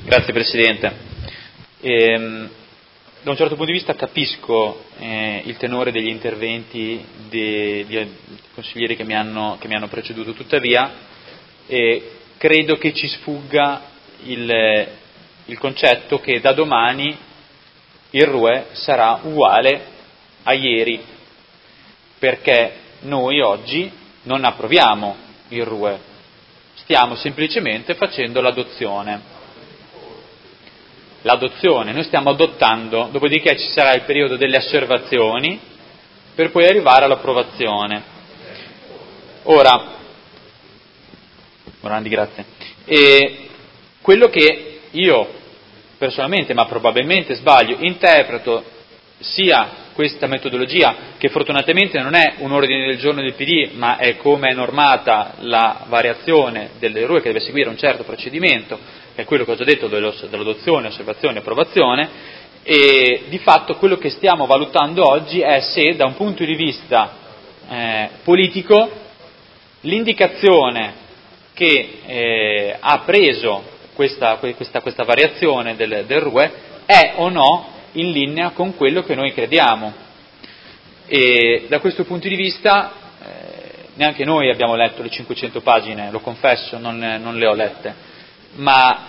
Grazie Presidente. Da un certo punto di vista capisco il tenore degli interventi di consiglieri che mi hanno preceduto, tuttavia credo che ci sfugga il concetto che da domani il RUE sarà uguale a ieri, perché noi oggi non approviamo il RUE, stiamo semplicemente facendo l'adozione, noi stiamo adottando, dopodiché ci sarà il periodo delle osservazioni per poi arrivare all'approvazione. Ora, grazie. E quello che io personalmente, ma probabilmente sbaglio, interpreto sia questa metodologia, che fortunatamente non è un ordine del giorno del PD, ma è come è normata la variazione delle RUE, che deve seguire un certo procedimento, che è quello che ho già detto dell'adozione, osservazione e approvazione, e di fatto quello che stiamo valutando oggi è se da un punto di vista politico l'indicazione che ha preso questa variazione del RUE è o no in linea con quello che noi crediamo. E da questo punto di vista neanche noi abbiamo letto le 500 pagine, lo confesso, non le ho lette, ma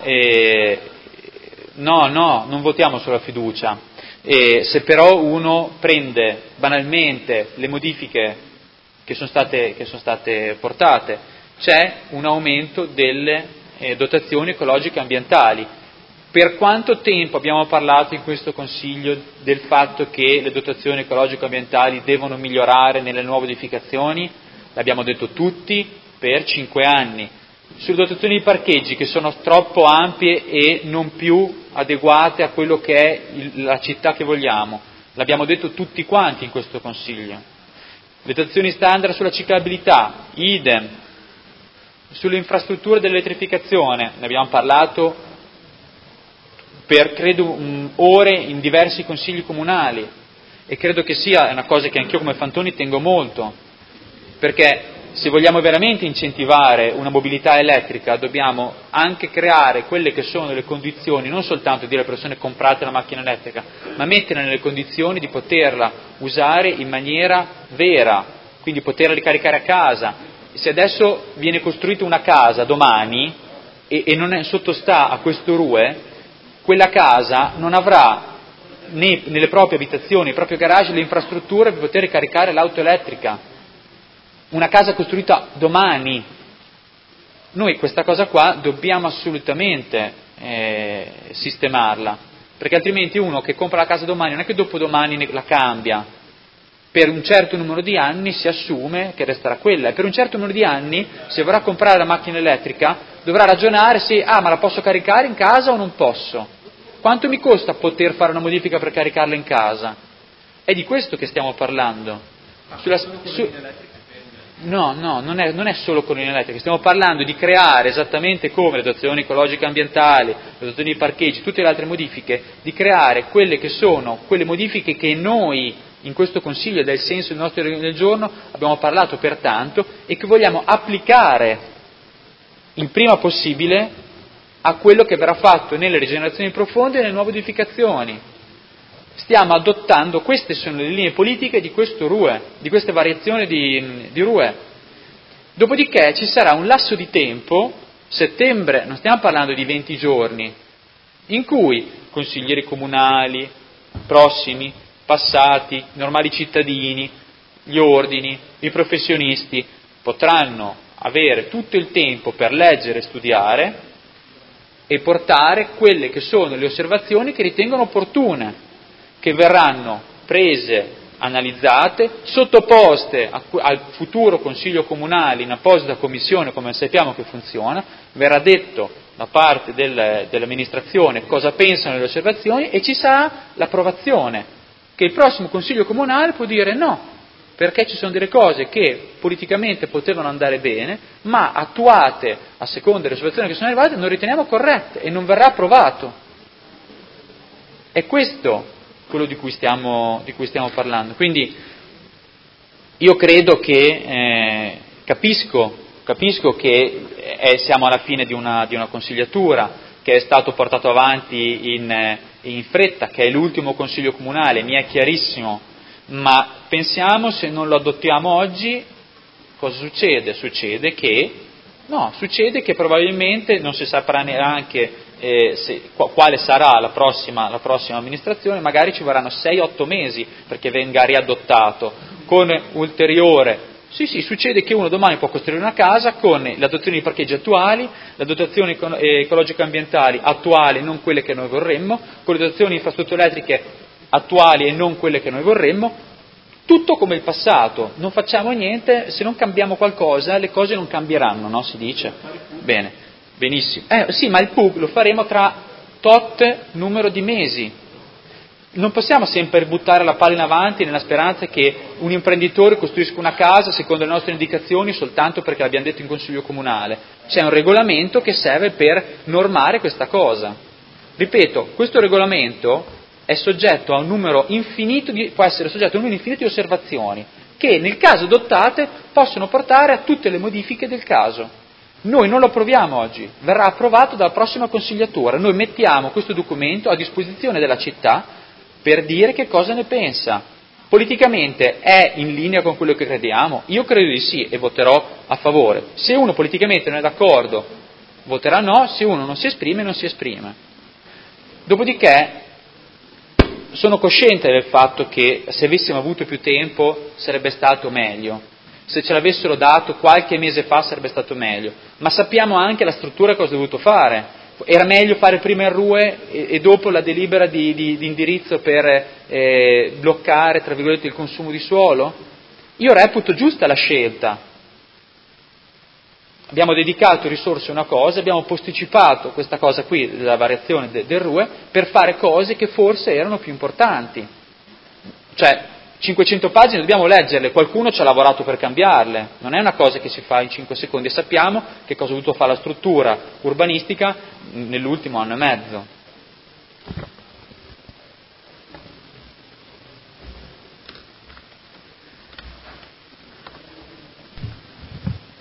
non votiamo sulla fiducia. Se però uno prende banalmente le modifiche che sono state portate, c'è un aumento delle dotazioni ecologiche e ambientali. Per quanto tempo abbiamo parlato in questo Consiglio del fatto che le dotazioni ecologico-ambientali devono migliorare nelle nuove edificazioni? L'abbiamo detto tutti per 5 anni. Sulle dotazioni di parcheggi, che sono troppo ampie e non più adeguate a quello che è la città che vogliamo, l'abbiamo detto tutti quanti in questo Consiglio. Le dotazioni standard sulla ciclabilità, idem. Sulle infrastrutture dell'elettrificazione, ne abbiamo parlato per credo ore in diversi consigli comunali, e credo che sia una cosa che anch'io come Fantoni tengo molto, perché se vogliamo veramente incentivare una mobilità elettrica dobbiamo anche creare quelle che sono le condizioni, non soltanto dire alle persone comprate la macchina elettrica, ma metterle nelle condizioni di poterla usare in maniera vera, quindi poterla ricaricare a casa. Se adesso viene costruita una casa domani e non sottostà a questo RUE, quella casa non avrà né nelle proprie abitazioni, nel proprio garage, le infrastrutture per poter ricaricare l'auto elettrica. Una casa costruita domani. Noi questa cosa qua dobbiamo assolutamente sistemarla, perché altrimenti uno che compra la casa domani non è che dopodomani la cambia. Per un certo numero di anni si assume che resterà quella, e per un certo numero di anni, se vorrà comprare la macchina elettrica, dovrà ragionare se, ma la posso caricare in casa o non posso? Quanto mi costa poter fare una modifica per caricarla in casa? È di questo che stiamo parlando. No, non è solo con linee elettriche, stiamo parlando di creare, esattamente come le dotazioni ecologiche e ambientali, le dotazioni di parcheggi, tutte le altre modifiche, di creare quelle che sono quelle modifiche che noi in questo Consiglio, del senso del nostro ordine del giorno, abbiamo parlato per tanto e che vogliamo applicare il prima possibile a quello che verrà fatto nelle rigenerazioni profonde e nelle nuove edificazioni. Stiamo adottando, queste sono le linee politiche di questo RUE, di queste variazioni di RUE. Dopodiché ci sarà un lasso di tempo, settembre, non stiamo parlando di 20 giorni, in cui consiglieri comunali, prossimi, passati, normali cittadini, gli ordini, i professionisti potranno avere tutto il tempo per leggere e studiare e portare quelle che sono le osservazioni che ritengono opportune, che verranno prese, analizzate, sottoposte al futuro Consiglio Comunale in apposita commissione, come sappiamo che funziona, verrà detto da parte dell'amministrazione cosa pensano delle osservazioni e ci sarà l'approvazione, che il prossimo Consiglio Comunale può dire no, perché ci sono delle cose che politicamente potevano andare bene, ma attuate a seconda delle osservazioni che sono arrivate non riteniamo corrette e non verrà approvato. È questo quello di cui stiamo parlando. Quindi io credo che capisco che siamo alla fine di una consigliatura, che è stato portato avanti in fretta, che è l'ultimo Consiglio Comunale, mi è chiarissimo, ma pensiamo, se non lo adottiamo oggi, cosa succede? Succede che probabilmente non si saprà neanche quale sarà la prossima amministrazione, magari ci vorranno 6-8 mesi perché venga riadottato, con ulteriore. Sì, succede che uno domani può costruire una casa con le dotazioni di parcheggi attuali, le dotazioni ecologiche ambientali attuali, non quelle che noi vorremmo, con le dotazioni di infrastrutture elettriche attuali e non quelle che noi vorremmo, tutto come il passato, non facciamo niente, se non cambiamo qualcosa le cose non cambieranno, no? Si dice. Bene, benissimo. Sì, ma il PUG lo faremo tra tot numero di mesi. Non possiamo sempre buttare la palla in avanti nella speranza che un imprenditore costruisca una casa secondo le nostre indicazioni soltanto perché l'abbiamo detto in Consiglio Comunale. C'è un regolamento che serve per normare questa cosa. Ripeto, questo regolamento è soggetto a un numero infinito può essere soggetto a un numero infinito di osservazioni che, nel caso adottate, possono portare a tutte le modifiche del caso. Noi non lo approviamo oggi, verrà approvato dalla prossima consigliatura. Noi mettiamo questo documento a disposizione della città per dire che cosa ne pensa. Politicamente è in linea con quello che crediamo? Io credo di sì e voterò a favore. Se uno politicamente non è d'accordo, voterà no, se uno non si esprime, non si esprime. Dopodiché sono cosciente del fatto che se avessimo avuto più tempo sarebbe stato meglio, se ce l'avessero dato qualche mese fa sarebbe stato meglio, ma sappiamo anche la struttura cosa ha dovuto fare. Era meglio fare prima il RUE e dopo la delibera di indirizzo per bloccare, tra virgolette, il consumo di suolo? Io reputo giusta la scelta. Abbiamo dedicato risorse a una cosa, abbiamo posticipato questa cosa qui, la variazione del RUE, per fare cose che forse erano più importanti. Cioè, 500 pagine dobbiamo leggerle, qualcuno ci ha lavorato per cambiarle, non è una cosa che si fa in 5 secondi e sappiamo che cosa ha dovuto fare la struttura urbanistica nell'ultimo anno e mezzo.